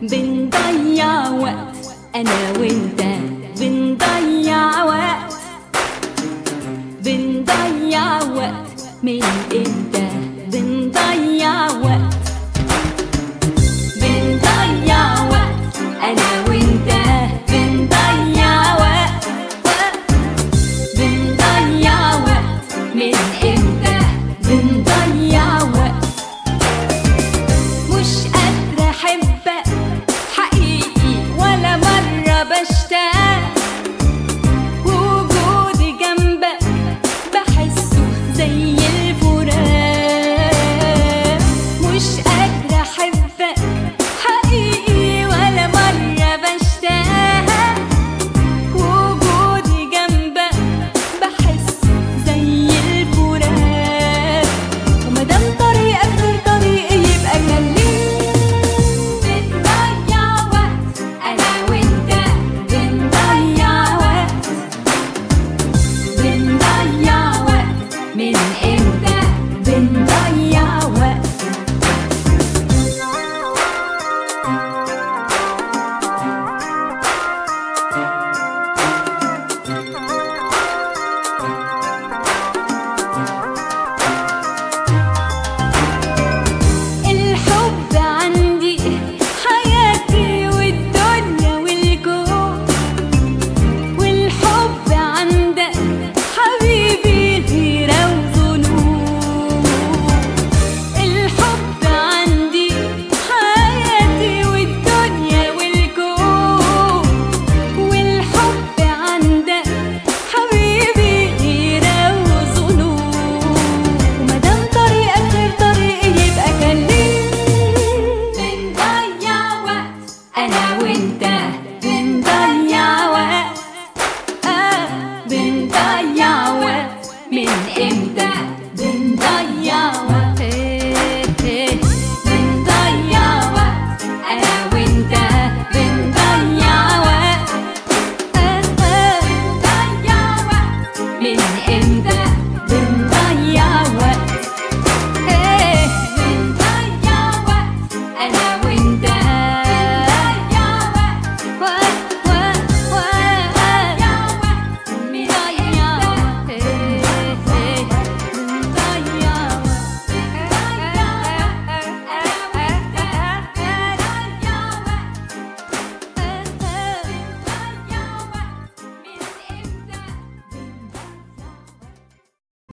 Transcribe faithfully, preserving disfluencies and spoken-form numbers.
بنضيع وقت أنا وأنت، بنضيع وقت بنضيع وقت من إمتى؟ بنضيع وقت بنضيع وقت أنا وأنت، بنضيع وقت بنضيع وقت من إمتى؟ بنضيع وقت. مش قادرة أحبك حقيقي ولا مرة بشتاق، وجودي جنبك بحسه زي الفراق. مش قادرة أحبك حقيقي ولا مرة بشتاق، وجودي جنبك بحسه زي الفراق. ومادام طريقك غير طريقي يبقى كلمني. بنضيع وقت أنا وأنت، بنضيع وقت بنضيع وقت من إمتى؟ بنضيع وقت. الحب عندي حياتي والدنيا والكون، والحب عندك حبيبي غيرة وظنون. الحب عندي حياتي والدنيا والكون، والحب عندك حبيبي غيرة وظنون. ومادام طريقك غير طريقي يبقى كلمني. بنضيع وقت أنا وأنت، بنضيع وقت آه بنضيع وقت من إمتى؟